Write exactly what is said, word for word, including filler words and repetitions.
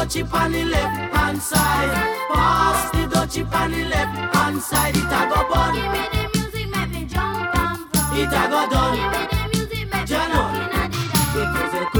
chip on the left hand side. Pass the dough chip on the left hand side. It a go bun. Give me the music, make me jump and fun. It a go done. Give me the music, make me Jano. jump inna the dance. It is a